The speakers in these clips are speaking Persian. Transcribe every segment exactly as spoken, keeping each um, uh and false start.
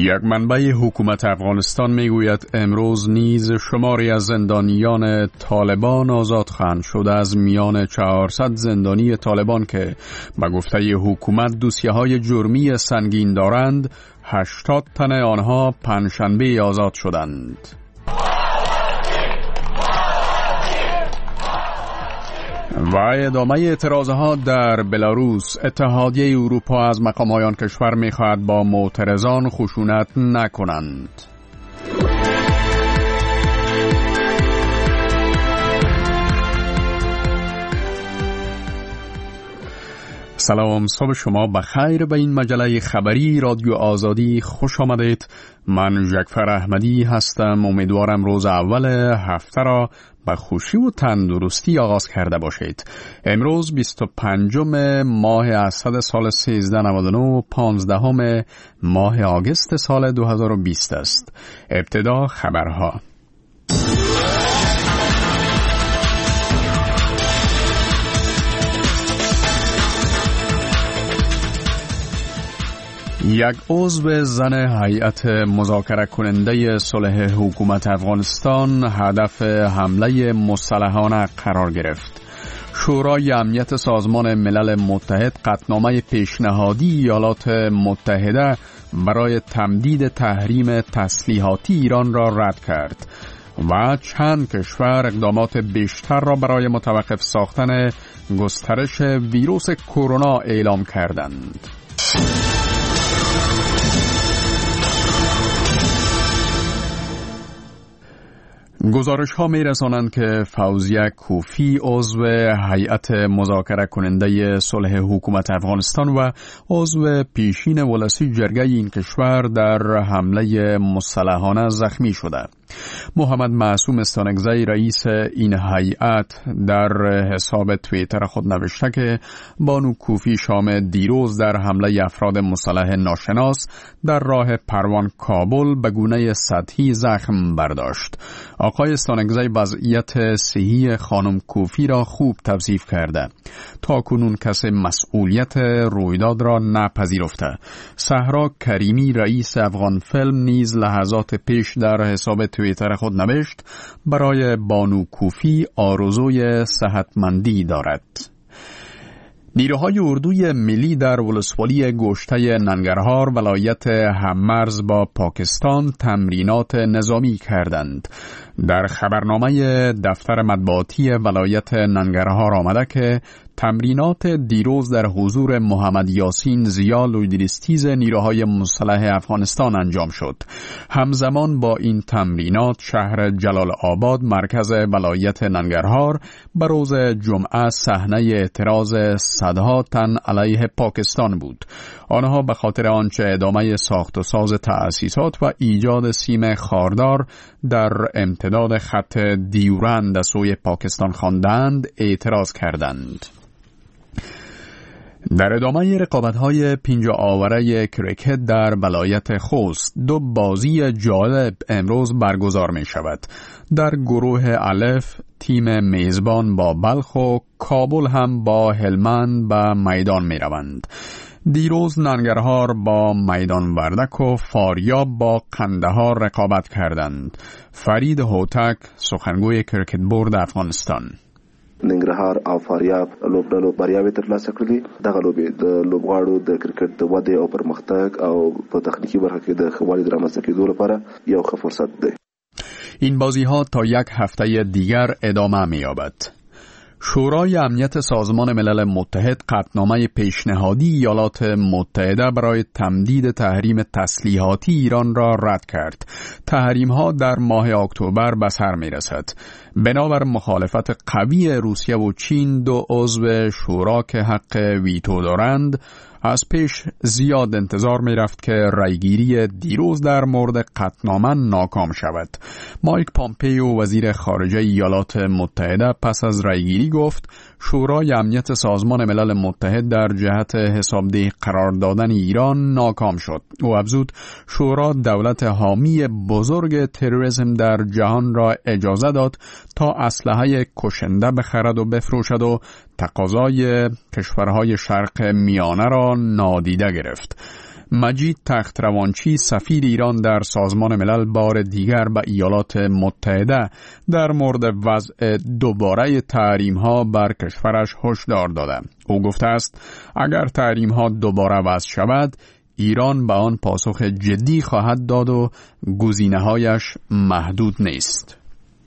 یک منبع حکومت افغانستان میگوید امروز نیز شماری از زندانیان طالبان آزاد خواهند شد. از میان چهارصد زندانی طالبان که به گفته حکومت دوسیه‌های جرمی سنگین دارند، هشتاد تن آنها پنجشنبه آزاد شدند. و ادامه اعتراضها در بلاروس، اتحادیه اروپا از مقام‌های آن کشور می‌خواهد با معترضان خشونت نکنند. سلام، صبح شما بخیر. به این مجله خبری رادیو آزادی خوش آمدید. من جعفر احمدی هستم. امیدوارم روز اول هفته را به خوشی و تندرستی آغاز کرده باشید. امروز بیست و پنجم ماه اسد سال سیزده نود و نه، پانزدهم ماه آگوست سال دو هزار و بیست است. ابتدا خبرها. یک عضو زن هیئت مذاکره کننده صلح حکومت افغانستان هدف حمله مسلحانه قرار گرفت. شورای امنیت سازمان ملل متحد قطعنامه پیشنهادی ایالات متحده برای تمدید تحریم تسلیحاتی ایران را رد کرد و چند کشور اقدامات بیشتر را برای متوقف ساختن گسترش ویروس کرونا اعلام کردند. گزارش ها می رسانند که فوزیه کوفی عضو هیئت مذاکره کننده صلح حکومت افغانستان و عضو پیشین ولسی جرگه این کشور در حمله مسلحانه زخمی شده. محمد معصوم استانکزی رئیس این هیئت در حساب توییتر خود نوشته که بانو کوفی شام دیروز در حمله افراد مسلح ناشناس در راه پروان کابل به گونه سطحی زخم برداشت. آقای استانکزی وضعیت صحی خانم کوفی را خوب توصیف کرده. تا کنون کسی مسئولیت رویداد را نپذیرفته. صحرا کریمی رئیس افغان فیلم نیز لحظات پیش در حساب توییتر خود نوشت برای بانو کوفی آرزوی صحتمندی دارد. نیروهای اردوی ملی در ولسوالی گوشته ننگرهار ولایت هممرز با پاکستان تمرینات نظامی کردند. در خبرنامه دفتر مطبوعاتی ولایت ننگرهار آمده که تمرینات دیروز در حضور محمد یاسین زیا لویدریستیز نیروهای مسلح افغانستان انجام شد. همزمان با این تمرینات شهر جلال آباد مرکز ولایت ننگرهار به روز جمعه صحنه اعتراض صدها تن علیه پاکستان بود. آنها به خاطر آنچه ادامه ساخت و ساز تأسیسات و ایجاد سیم خاردار در امتداد خط دیورند سوی پاکستان خواندند اعتراض کردند. در ادامه رقابت‌های پنجاه آوره کریکت در ولایت خوست دو بازی جالب امروز برگزار می شود. در گروه الف تیم میزبان با بلخ و کابل هم با هلمند به میدان می روند. دیروز ننگرهار با میدان وردک و فاریاب با قندهار رقابت کردند. فرید هوتک سخنگوی کرکټ بورډ افغانستان: ننګرهار او فاریاب لوبډلو بریاوې ترلاسه کړې. دغه لوبې د لوبغاړو د کرکټ د ودې او پرمختګ او په تخنیکی برخه کې د ښه والي د رامنځته کېدو لپاره یو ښه فرصت دی. این بازی‌ها تا یک هفته دیگر ادامه می‌یابد. شورای امنیت سازمان ملل متحد قطعنامه پیشنهادی ایالات متحده برای تمدید تحریم تسلیحاتی ایران را رد کرد. تحریم‌ها در ماه اکتبر به سر می‌رسد. بنابر مخالفت قوی روسیه و چین، دو عضو شورا که حق ویتو دارند از پیش زیاد انتظار می رفت که رایگیری دیروز در مورد قطعنامه ناکام شود. مایک پامپیو وزیر خارجه ایالات متحده پس از رایگیری گفت شورای امنیت سازمان ملل متحد در جهت حسابدهی قرار دادن ایران ناکام شد. او افزود شورا دولت حامی بزرگ تروریسم در جهان را اجازه داد تا اسلحه کشنده بخرد و بفروشد و تقاضای کشورهای شرق میانه را نادیده گرفت. مجید تختروانچی سفیر ایران در سازمان ملل بار دیگر به ایالات متحده در مورد وضع دوباره تحریم‌ها بر کشورش هشدار داده. او گفته است اگر تحریم‌ها دوباره وضع شود ایران به آن پاسخ جدی خواهد داد و گزینه‌هایش محدود نیست.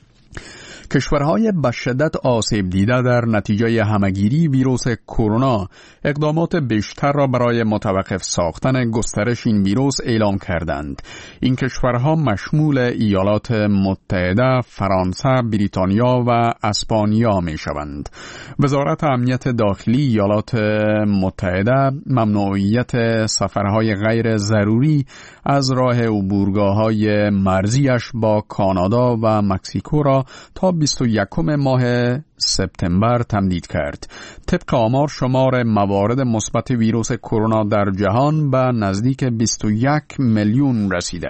کشورهای به شدت آسیب دیده در نتیجه همگیری ویروس کرونا اقدامات بیشتر را برای متوقف ساختن گسترش این ویروس اعلام کردند. این کشورها مشمول ایالات متحده، فرانسه، بریتانیا و اسپانیا می شوند. وزارت امنیت داخلی ایالات متحده ممنوعیت سفرهای غیر ضروری از راه عبورگاه‌های مرزیش با کانادا و مکزیکو را تا بیست و یکم ماه سپتامبر تمدید کرد. طبق آمار شمار موارد مثبت ویروس کرونا در جهان به نزدیک بیست و یک میلیون رسیده.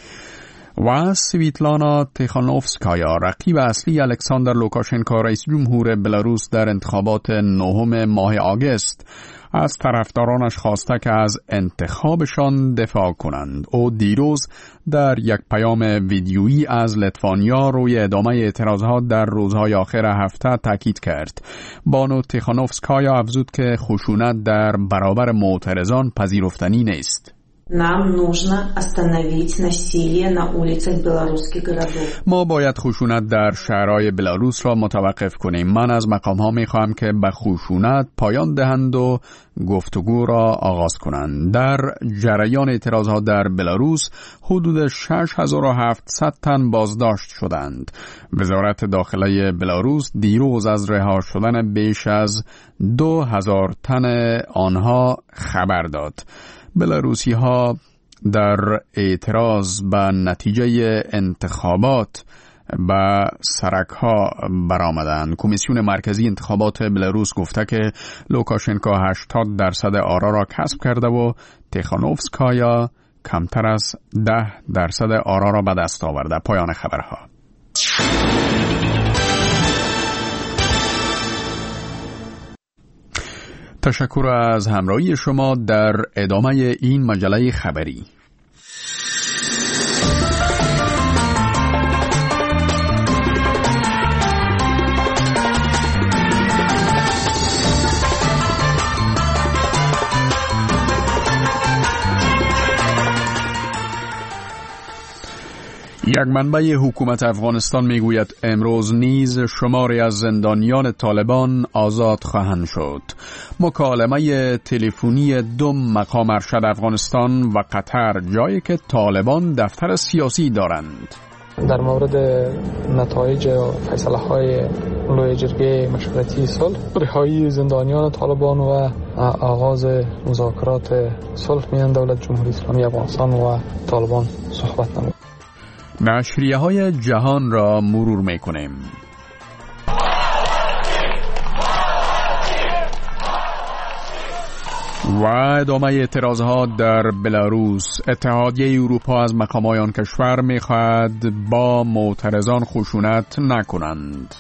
و سویتلانا تیخانوفسکایا رقیب اصلی الکساندر لوکاشنکو رئیس جمهور بلاروس در انتخابات نهم ماه آگوست از طرفدارانش خواسته که از انتخابشان دفاع کنند. او دیروز در یک پیام ویدیویی از لیتوانیا روی ادامه اعتراضات در روزهای آخر هفته تاکید کرد. بانو تیخانوفسکایا افزود که خشونت در برابر معترضان پذیرفتنی نیست. Нам нужно остановить насилие на улицах белорусских городов. ما باید خشونت در شهرهای بلاروس را متوقف کنیم. من از مقام‌ها می‌خواهم که به خشونت پایان دهند و گفتگو را آغاز کنند. در جریان اعتراضات در بلاروس حدود شش هزار و هفتصد تن بازداشت شدند. وزارت داخلی بلاروس دیروز از رها شدن بیش از دو هزار تن آنها خبر داد. بلاروسی ها در اعتراض به نتیجه انتخابات به سرک ها برآمدند. کمیسیون مرکزی انتخابات بلاروس گفته که لوکاشنکو هشتاد درصد آرا را کسب کرده و تیخانوفسکایا کمتر از ده درصد آرا را به دست آورده. پایان خبرها. تشکر از همراهی شما در ادامه این مجله خبری. یک منبع حکومت افغانستان میگوید امروز نیز شماری از زندانیان طالبان آزاد خواهند شد. مکالمه تلفنی دو مقام ارشد افغانستان و قطر جایی که طالبان دفتر سیاسی دارند. در مورد نتایج فیصله های لوی جرگه مشورتی صلح، رهایی زندانیان طالبان و آغاز مذاکرات صلح میان دولت جمهوری اسلامی افغانستان و طالبان صحبت نمود. نشریه های جهان را مرور می کنیم. و ادامه اعتراضات در بلاروس. اتحادیه اروپا از مقام‌های آن کشور می خواهد با معترضان خشونت نکنند.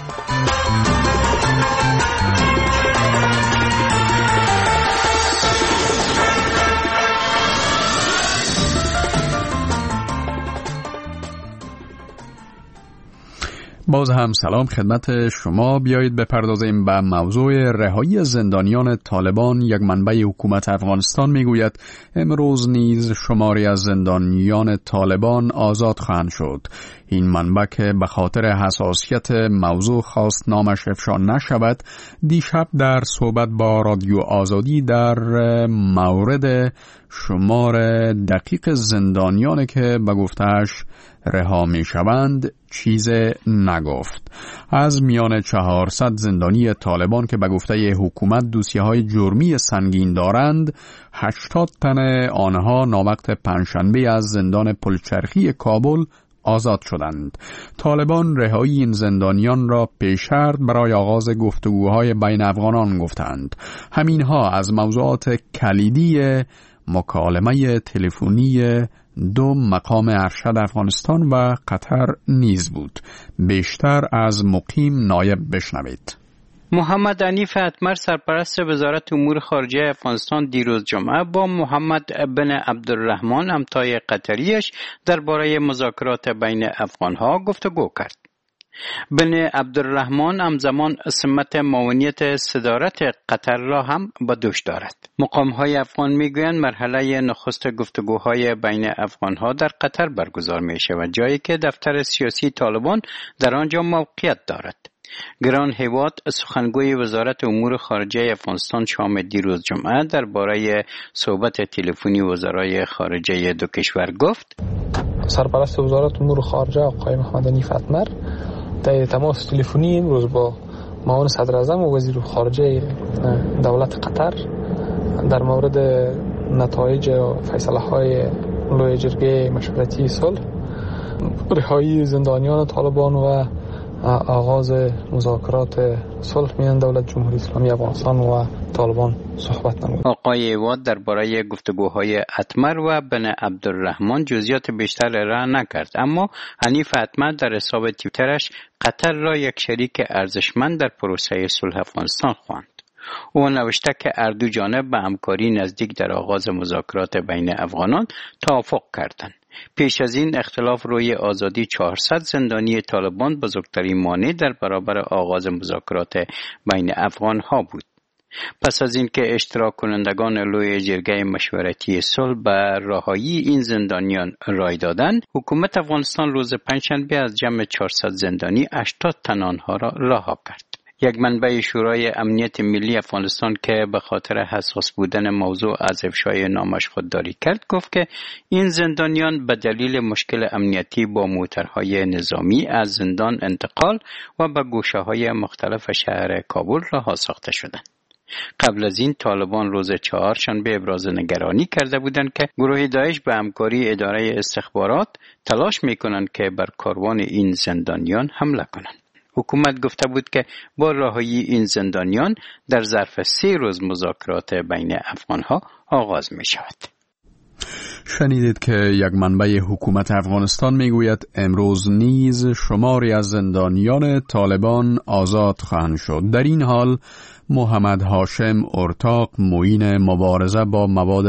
باز هم سلام خدمت شما. بیایید بپردازیم به موضوع رهایی زندانیان طالبان. یک منبع حکومت افغانستان میگوید امروز نیز شماری از زندانیان طالبان آزاد خواهند شد. این منبع که به خاطر حساسیت موضوع خواست نامش افشا نشود، دیشب در صحبت با رادیو آزادی در مورد شمار دقیق زندانیانی که به گفتهش رها می شوند چیز نگفت. از میان چهارصد زندانی طالبان که به گفته حکومت دوسیه های جرمی سنگین دارند، هشتاد تن آنها ناوقت پنجشنبه از زندان پلچرخی کابل آزاد شدند. طالبان رهایی این زندانیان را پیش شرط برای آغاز گفتگوهای بین افغانان گفتند. همینها از موضوعات کلیدی مکالمه تلفنی دو مقام ارشد افغانستان و قطر نیز بود. بیشتر از مقیم نایب بشنوید. محمد حنیف اتمر سرپرست وزارت امور خارجه افغانستان دیروز جمعه با محمد بن عبدالرحمن همتای قطریش درباره مذاکرات بین افغانها گفتگو کرد. بن عبدالرحمن همزمان سمت معاونیت صدارت قطر را هم به دوش دارد. مقام‌های افغان میگویند مرحله نخست گفتگوهای بین افغانها در قطر برگزار می شود، جایی که دفتر سیاسی طالبان در آنجا موقعیت دارد. گران هیواد سخنگوی وزارت امور خارجه افغانستان شام دیروز جمعه درباره صحبت تلفنی وزرای خارجه دو کشور گفت: سرپرست وزارت امور خارجه آقای محمد حنیف اتمر در تماس تلفنی امروز با معاون صدر اعظم و وزیر خارجه دولت قطر در مورد نتایج و فیصله‌های لوی جرگه مشورتی صلح، رهایی زندانیان طالبان و آغاز مذاکرات صلح میان دولت جمهوری اسلامی افغانستان و طالبان صحبت نمود. آقای واد درباره گفتگوهای اتمر و بن عبدالرحمن جزئیات بیشتر را نکرد، اما حنیف اتمر در حساب توییترش قطر را یک شریک ارزشمند در پروسه صلح افغانستان خواند. او نوشته که هر دو جانب به همکاری نزدیک در آغاز مذاکرات بین افغانان توافق کردند. پیش از این اختلاف روی آزادی چهارصد زندانی طالبان بزرگترین مانع در برابر آغاز مذاکرات بین افغانها بود. پس از اینکه اشتراک کنندگان لوی جرگه مشورتی صلح به رهایی این زندانیان رای دادند، حکومت افغانستان روز پنجشنبه از جمع چهارصد زندانی هشتاد تن آنها را رها کرد. یک منبع شورای امنیت ملی افغانستان که به خاطر حساس بودن موضوع از افشای نامش خودداری کرد گفت که این زندانیان به دلیل مشکل امنیتی با موترهای نظامی از زندان انتقال و به گوشه‌های مختلف شهر کابل رها ساخته شدند. قبل از این طالبان روز چهارشنبه ابراز نگرانی کرده بودند که گروه داعش به همکاری اداره استخبارات تلاش می‌کنند که بر کاروان این زندانیان حمله کنند. حکومت گفته بود که با رهایی این زندانیان در ظرف سه روز مذاکرات بین افغانها آغاز می شود. شنیدید که یک منبع حکومت افغانستان میگوید امروز نیز شماری از زندانیان طالبان آزاد خواهند شد. در این حال محمد هاشم ارتاق معین مبارزه با مواد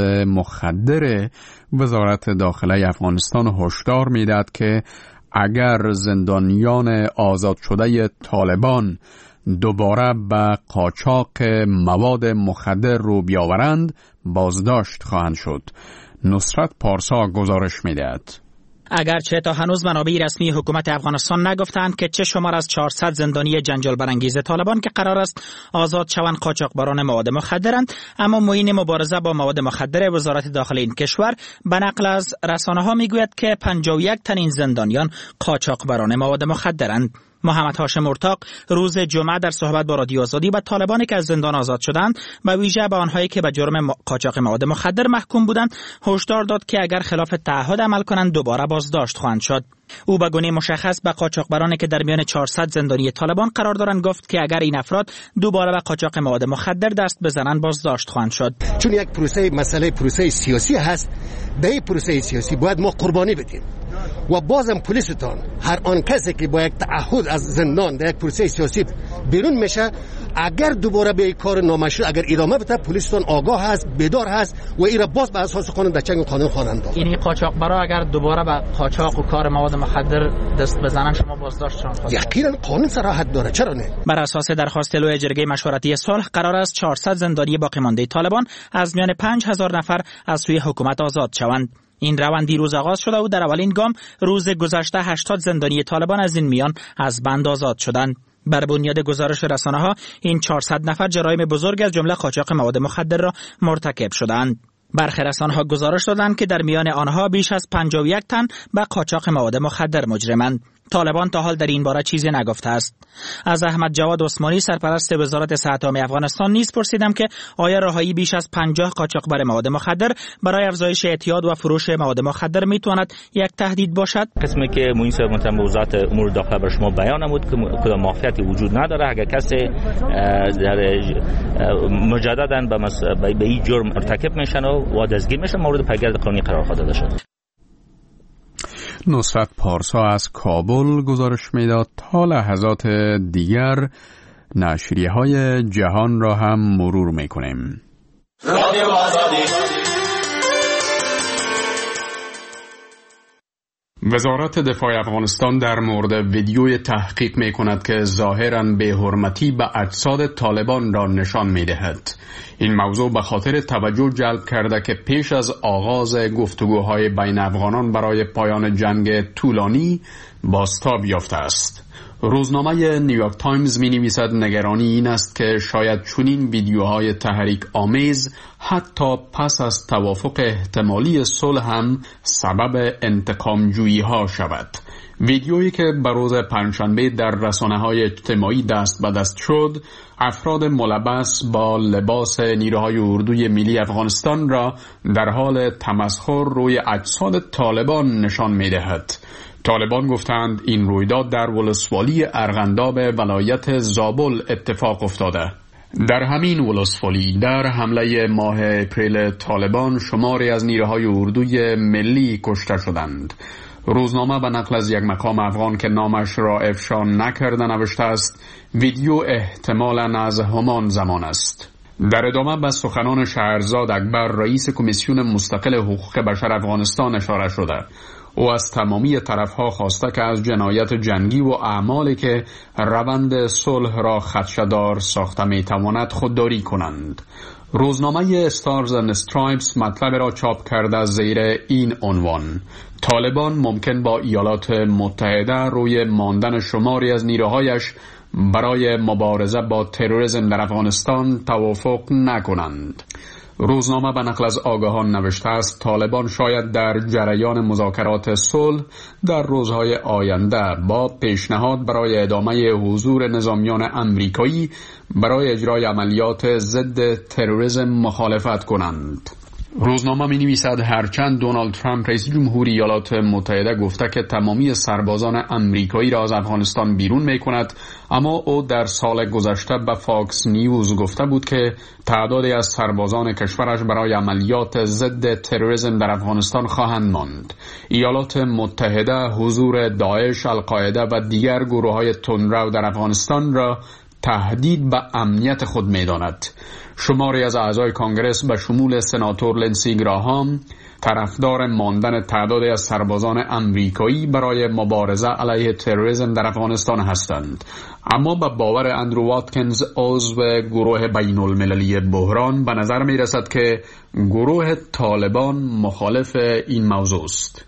مخدر وزارت داخله افغانستان هشدار میداد که اگر زندانیان آزاد شده طالبان دوباره به قاچاق مواد مخدر رو بیاورند بازداشت خواهند شد. نصرت پارسا گزارش میدهد. اگرچه تا هنوز منابع رسمی حکومت افغانستان نگفتند که چه شمار از چهارصد زندانی جنجال برانگیز طالبان که قرار است آزاد شوند قاچاقبران مواد مخدرند، اما معین مبارزه با مواد مخدر وزارت داخله این کشور به نقل از رسانه‌ها میگوید که پنجاه و یک تن این زندانیان قاچاقبران مواد مخدرند. محمد هاشم ارتاق روز جمعه در صحبت با رادیو آزادی به طالبانی که از زندان آزاد شدند و ویژه به آنهایی که به جرم قاچاق مواد مخدر محکوم بودند هشدار داد که اگر خلاف تعهد عمل کنند دوباره بازداشت خواهند شد. او به گونه مشخص به قاچاقبرانی که در میان چهارصد زندانی طالبان قرار دارند گفت که اگر این افراد دوباره به قاچاق مواد مخدر دست بزنند بازداشت خواهند شد. چون یک پروسه مسئله پروسه سیاسی هست، در این پروسه سیاسی باید ما قربانی بدیم و بازم پلیستان هر آن کسی که با یک تعهد از زندان در یک پروسه سیاسی بیرون میشه اگر دوباره به کار نامشروع اگر ادامه بده پلیستان آگاه هست، بیدار هست و این را باز به اساس قانون در چنگ قانون خواهند داد. یعنی قاچاقبرا اگر دوباره به قاچاق و کار مواد مخدر دست بزنن شما بازداشتشان خواهید؟ یقینا قانون صراحت داره، چرا نه؟ بر اساس درخواست لوی جرگه مشورتی صلح قرار است چهارصد زندانی باقی مانده طالبان از میان پنج هزار نفر از سوی حکومت آزاد شوند. این روند دیروز آغاز شده و در اولین گام روز گذشته هشتاد زندانی طالبان از این میان از بند آزاد شدند. بر بنیاد گزارش رسانه‌ها این چهارصد نفر جرایم بزرگ از جمله قاچاق مواد مخدر را مرتکب شدند. برخی رسانه‌ها گزارش دادند که در میان آنها بیش از پنجاه و یک تن به قاچاق مواد مخدر مجرمند. طالبان تا حال در این باره چیزی نگفته است. از احمد جواد عثمانی سرپرست وزارت صحت عامه افغانستان نیز پرسیدم که آیا رهایی بیش از پنجاه قاچاقبر مواد مخدر برای افزایش اعتیاد و فروش مواد مخدر میتواند یک تهدید باشد؟ قسمی که معین صاحب متهم وزارت امور داخله بر شما بیان نمود که کدام مافیاتی وجود نداره. اگر کسی در مجددا به به این جرم مرتکب میشن و دستگیر میشن مورد پیگرد قانونی قرار داده شده. نصرت پارسا از کابل گزارش میداد. تا لحظات دیگر نشریه های جهان را هم مرور میکنیم. رادیو آزادی. وزارت دفاع افغانستان در مورد ویدیوی تحقیق می کند که ظاهراً بی‌حرمتی به اجساد طالبان را نشان می دهد. این موضوع به خاطر توجه جلب کرده که پیش از آغاز گفتگوهای بین افغانان برای پایان جنگ طولانی بازتاب یافته است. روزنامه نیویورک تایمز می نویسد نگرانی این است که شاید چنین ویدیوهای تحریک آمیز حتی پس از توافق احتمالی صلح هم سبب انتقام جویی ها شود. ویدیویی که به روز پنجشنبه در رسانه‌های اجتماعی دست به دست شد، افراد ملبس با لباس نیروهای اردوی ملی افغانستان را در حال تمسخر روی اجساد طالبان نشان می دهد. طالبان گفتند این رویداد در ولسوالی ارغنداب ولایت زابل اتفاق افتاده. در همین ولسوالی در حمله ماه اپریل طالبان شماری از نیروهای اردوی ملی کشته شدند. روزنامه به نقل از یک مقام افغان که نامش را افشا نکرده نوشته است ویدیو احتمالاً از همان زمان است. در ادامه به سخنان شهرزاد اکبر رئیس کمیسیون مستقل حقوق بشر افغانستان اشاره شده. او از تمامی طرفها خواسته که از جنایت جنگی و اعمالی که روند صلح را خدشه‌دار ساخته میتواند خودداری کنند. روزنامه استارز اند استرایپس مطلب را چاپ کرده زیر این عنوان: طالبان ممکن با ایالات متحده روی ماندن شماری از نیروهایش برای مبارزه با تروریسم در افغانستان توافق نکنند. روزنامه به نقل از آگاهان نوشته است طالبان شاید در جریان مذاکرات صلح در روزهای آینده با پیشنهاد برای ادامه حضور نظامیان امریکایی برای اجرای عملیات ضد تروریسم مخالفت کنند. روزنامه می نویسد هرچند دونالد ترامپ رئیس جمهوری ایالات متحده گفته که تمامی سربازان امریکایی را از افغانستان بیرون می کند، اما او در سال گذشته به فاکس نیوز گفته بود که تعدادی از سربازان کشورش برای عملیات ضد تروریسم در افغانستان خواهند ماند. ایالات متحده حضور داعش، القاعده و دیگر گروه‌های تندرو در افغانستان را تهدید به امنیت خود می داند. شماری از اعضای کانگرس به شمول سناتور لنسی گراهام طرفدار ماندن تعدادی از سربازان امریکایی برای مبارزه علیه تروریسم در افغانستان هستند، اما به باور اندرو واتکینز عضو گروه بین المللی بحران به نظر می رسد که گروه طالبان مخالف این موضوع است.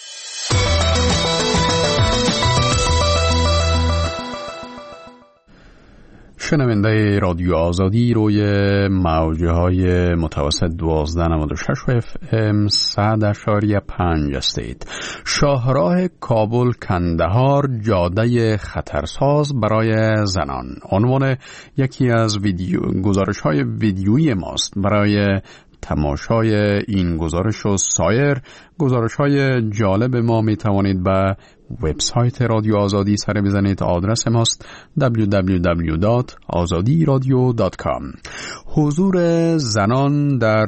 شنونده رادیو آزادی روی موجه های متوسط دوازده نود و شش و اف ام صد اشاری پنج هستید. شاهراه کابل کندهار جاده خطرساز برای زنان عنوان یکی از ویدیو گزارش های ویدیویی ماست. برای تماشای این گزارش و سایر گزارش های جالب ما می توانید به وبسایت رادیو آزادی سر بزنید. آدرس ماست دبلیو دبلیو دبلیو دات آزادی رادیو دات کام. حضور زنان در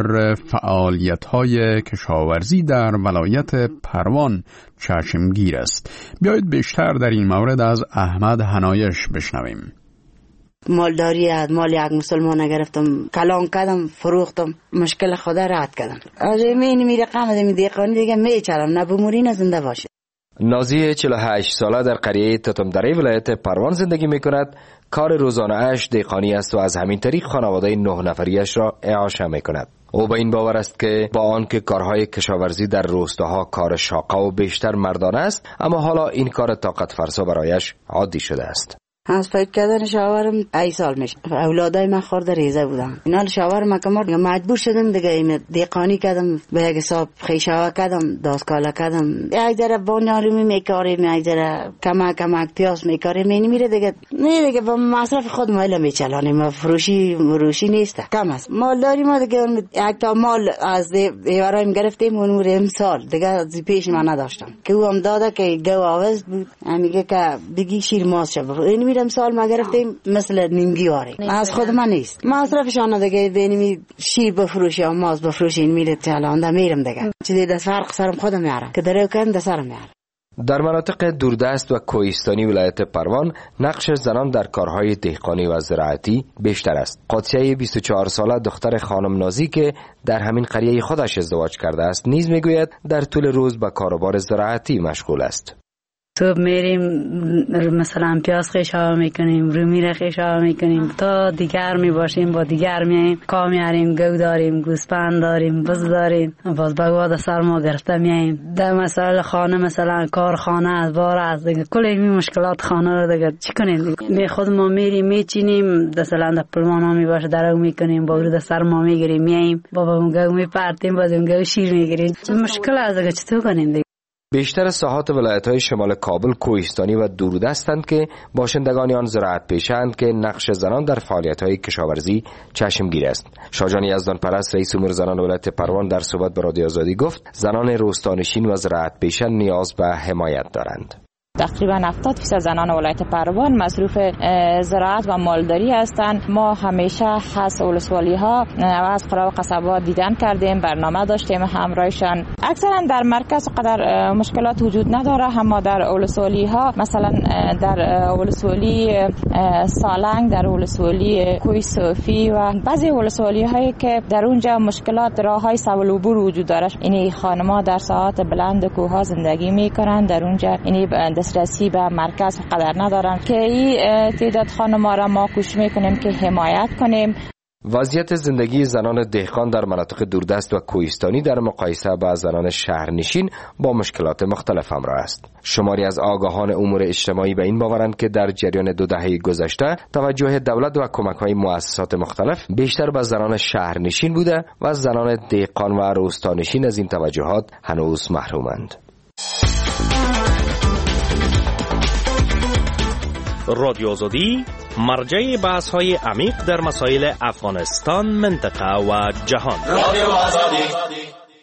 فعالیت‌های کشاورزی در ولایت پروان چشمگیر است. بیایید بیشتر در این مورد از احمد حنایش بشنویم. مالداری از مال یک مسلمان گرفتم، کلان کردم، فروختم، مشکل خدا رد کردم. از این می رقم از دیقانی دیگه میچرم، نه بموری نه زنده باشه. نازی چهل و هشت ساله در قریه تتمدره ولایت پروان زندگی می کند. کار روزانه اش دیقانی است و از همین طریق خانواده نه نفریش را اعاشه می کند. او به این باور است که با آنکه کارهای کشاورزی در روستاها کار شاقه و بیشتر مردانه است، اما حالا این کار طاقت فرسا برایش عادی شده است. از فکر کردن شاورم ای سال میشه. اولادای من خورده ریزه بودن. اینا شاورم کمر مجبور شدم دیگه دیقانی کردم، به یک حساب خیشاوا کردم، داسکالا کردم. یک ذره بانیارمی میکاریم، یک ذره کمک کمک پیاس میکاریم. می نمیره دیگه. نه دیگه با مصرف خود مایل میچلانیم. فروشی مروشی نیست. کم است. مالداری ما دیگه یک تا مال از دیورایم گرفتیم اون امسال دیگه از پیش من نداشتم. که او هم داده که گو آواز بود. میگه که بگی شیر ماست شه. امسال ما گرفتیم مثل نیمگی واری از خود من نیست. مصرفشان دیگه بینیم شیر بفروشی یا ماز بفروشی این میره چلانده میرم دیگه چیزی دست فرق سرم خودم میاره که درو کن دست سرم میاره. در مناطق دوردست و کوهستانی ولایت پروان نقش زنان در کارهای دهقانی و زراعتی بیشتر است. قادسیه بیست و چهار ساله دختر خانم نازی که در همین قریه خودش ازدواج کرده است نیز میگوید در طول روز به کاروبار زراعتی مشغول است. صبح میریم مثلا پیاز خیشاو میکنیم، رومی را خیشاو میکنیم تا دیگر می باشیم، با دیگر میایم کار میاریم، گو داریم، گوسفند داریم، بز داریم، باز بگواد سرما گرفته میایم. در مسائل خانه مثلا کارخانه از بار از دیگه کل این مشکلات خانه رو دیگه چی کنیم دیگه. می خود ما میریم میچینیم مثلا در پلمانا می باشه درو میکنیم، با رو سرما میگیریم میایم، بابا گو میپرتیم، باز گو شیر میگیریم. مشکل از دیگه چطور کنیم دیگه. بیشتر ساحات ولایت‌های شمال کابل کوهستانی و دوردستند که باشندگان آن زراعت پیشند که نقش زنان در فعالیت‌های کشاورزی چشمگیر است. شاهجان یزدان پرست رئیس امور زنان ولایت پروان در صحبت با رادیو آزادی گفت زنان روستانشین و زراعت پیشان نیاز به حمایت دارند. تقریبا هفتاد درصد زنان ولایت پروان مصروف زراعت و مالداری هستند. ما همیشه از ولسوالی ها و از قرا و قصبات دیدن کردیم، برنامه داشتیم همراهشان. اکثرا در مرکز قدر مشکلات وجود نداره، اما در ولسوالی ها مثلا در ولسوالی سالنگ، در ولسوالی کوی صوفی و بعضی ولسوالی هایی که در اونجا مشکلات راه های سبل عبور وجود داره، این خانم‌ها در ساحات بلند کوه ها زندگی میکنن، در اونجا این دسترسی به مرکز قدر ندارن که این تعداد خانم‌ها را ما کوشش میکنیم که حمایت کنیم. وضعیت زندگی زنان دهقان در مناطق دوردست و کوهستانی در مقایسه با زنان شهرنشین با مشکلات مختلف همراه است. شماری از آگاهان امور اجتماعی به این باورند که در جریان دو دهه گذشته توجه دولت و کمک‌های مؤسسات مختلف بیشتر به زنان شهرنشین بوده و زنان دهقان و روستانشین از این توجهات هنوز محرومند. رادیو آزادی مرجع بحث های عمیق در مسائل افغانستان، منطقه و جهان. رادیو آزادی.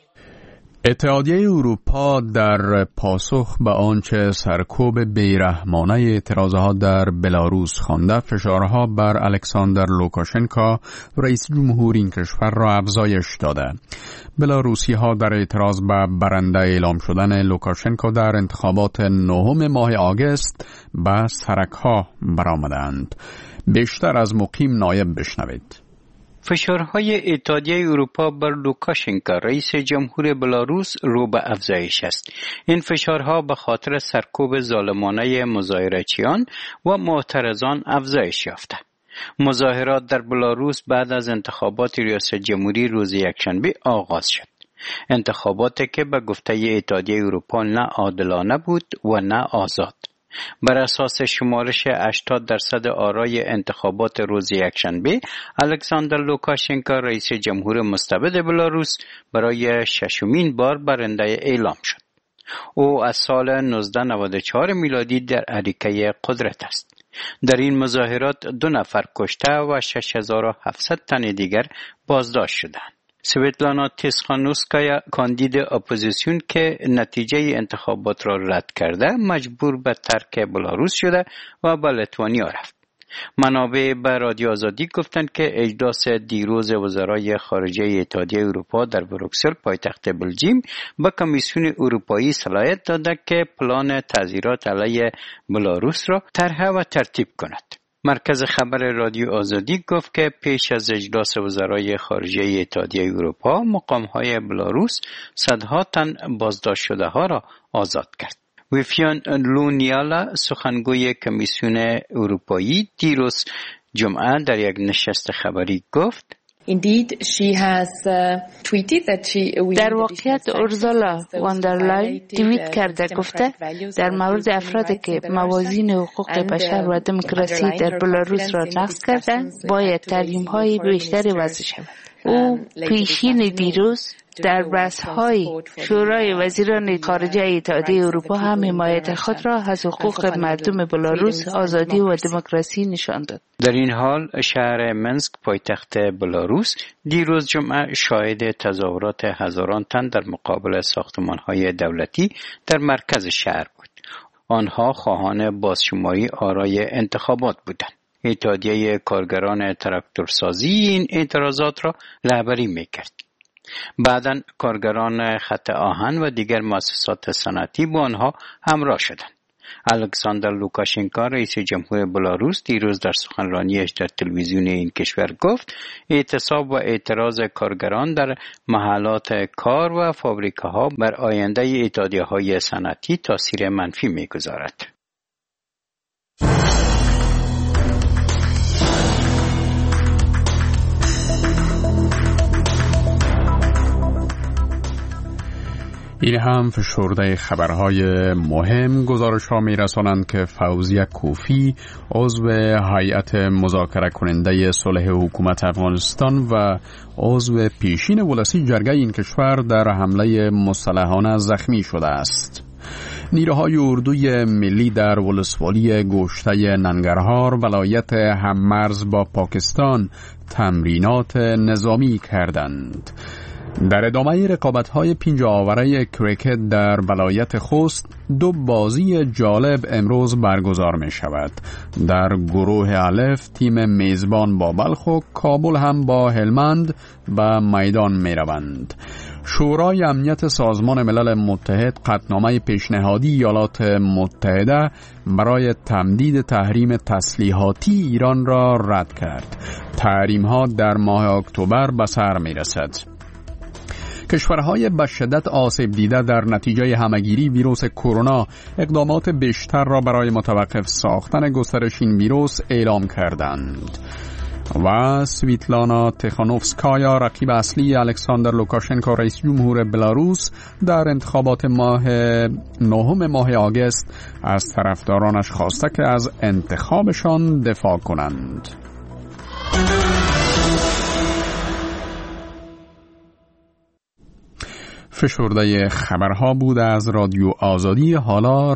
اتحادیه اروپا در پاسخ به آنچه سرکوب بیرحمانه اعتراضها در بلاروس خوانده فشارها بر الکساندر لوکاشنکو رئیس جمهور این کشور را افزایش داده. بلاروسی ها در اعتراض به برنده اعلام شدن لوکاشنکو در انتخابات نهم ماه آگوست به سرک ها برآمدند. بیشتر از مقیم نایب بشنوید. فشارهای اتحادیه اروپا بر لوکاشنکو رئیس جمهور بلاروس رو به افزایش است. این فشارها به خاطر سرکوب ظالمانه مظاهرچیان و معترضان افزایش یافته. مظاهرات در بلاروس بعد از انتخابات ریاست جمهوری روز یکشنبه آغاز شد. انتخاباتی که به گفته اتحادیه اروپا نه عادلانه بود و نه آزاد. بر اساس شمارش هشتاد درصد آرای انتخابات روز یکشنبه، الکساندر لوکاشنکو رئیس جمهور مستبد بلاروس برای ششمین بار برنده اعلام شد. او از سال نوزده نود و چهار میلادی در اریکه قدرت است. در این مظاهرات دو نفر کشته و شش هزار و هفتصد تن دیگر بازداشت شدند. سویتلانا تیسخانوسکایا کاندید اپوزیسیون که نتیجه انتخابات را رد کرده مجبور به ترک بلاروس شده و به لیتوانیا رفت. منابع به رادیو آزادی گفتند که اجلاس دیروز وزرای خارجه اتحادیه اروپا در بروکسل پایتخت بلژیم به کمیسیون اروپایی صلاحیت داده که پلان تعزیرات علیه بلاروس را طرح و ترتیب کند. مرکز خبر رادیو آزادی گفت که پیش از اجلاس وزرای خارجه اتحادیه اروپا مقام‌های بلاروس صدها تن بازداشت شده ها را آزاد کرد. ویفیان لونیالا سخنگوی کمیسیون اروپایی دیروز جمعه در یک نشست خبری گفت در واقعیت اورزولا واندرلاین توییت کرده گفته در مورد افرادی که موازین حقوق بشر و دموکراسی در بلاروس را نقض کردند باید تحریم‌های بیشتری وضع شود. او پیشین دیروز در بحث‌های شورای وزیران خارجه اتحادیه اروپا هم حمایت خود را از حقوق مردم بلاروس، آزادی و دموکراسی نشان داد. در این حال شهر منسک پایتخت بلاروس دیروز جمعه شاهد تظاهرات هزاران تن در مقابل ساختمان‌های دولتی در مرکز شهر بود. آنها خواهان بازشماری آرای انتخابات بودند. اتحادیه کارگران تراکتورسازی این اعتراضات را رهبری می‌کرد. بعداً کارگران خط آهن و دیگر مؤسسات صنعتی با آنها همراه شدند. الکساندر لوکاشنکو رئیس جمهور بلاروس دیروز در سخنرانیش در تلویزیون این کشور گفت اعتصاب و اعتراض کارگران در محلات کار و فابریکه‌ها بر آینده اتحادیه‌های صنعتی تاثیر منفی می‌گذارد. این هم فشرده خبرهای مهم. گزارش ها می رسانند که فوزیه کوفی عضو هیئت مذاکره کننده صلح حکومت افغانستان و عضو پیشین ولسی جرگه این کشور در حمله مسلحانه زخمی شده است. نیروهای اردوی ملی در ولسوالی گوشته ننگرهار ولایت هممرز با پاکستان تمرینات نظامی کردند. در ادامه رقابت‌های پنجاه آوره کریکت در ولایت خوست دو بازی جالب امروز برگزار می شود. در گروه الف تیم میزبان با بلخ و کابل هم با هلمند به میدان می روند. شورای امنیت سازمان ملل متحد قطعنامه پیشنهادی ایالات متحده برای تمدید تحریم تسلیحاتی ایران را رد کرد. تحریم‌ها در ماه اکتبر به سر می رسد. کشورهای به شدت آسیب دیده در نتیجه همگیری ویروس کرونا اقدامات بیشتر را برای متوقف ساختن گسترش این ویروس اعلام کردند. و سویتلانا تخانوفسکایا رقیب اصلی الکساندر لوکاشنکو رئیس جمهور بلاروس در انتخابات ماه نهم ماه آگوست از طرفدارانش خواسته که از انتخابشان دفاع کنند. فشرده خبرها بود از رادیو آزادی. حالا